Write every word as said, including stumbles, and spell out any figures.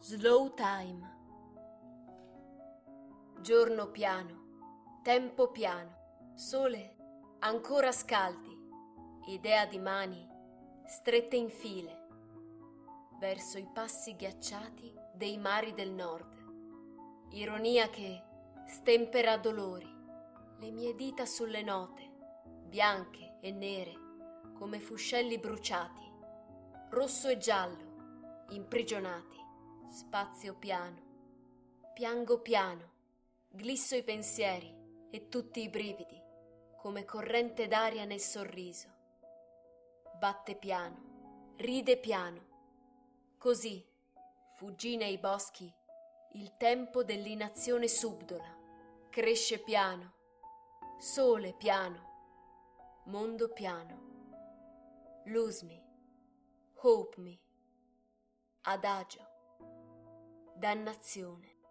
Slow time. Giorno piano, tempo piano, sole ancora scaldi, idea di mani strette in file, verso i passi ghiacciati dei mari del nord. Ironia che stempera dolori, le mie dita sulle note, bianche e nere come fuscelli bruciati, rosso e giallo, imprigionati. Spazio piano, piango piano, glisso i pensieri e tutti i brividi, come corrente d'aria nel sorriso. Batte piano, ride piano, così fuggì nei boschi il tempo dell'inazione subdola. Cresce piano, sole piano, mondo piano. Lose me, hope me, adagio. Dannazione.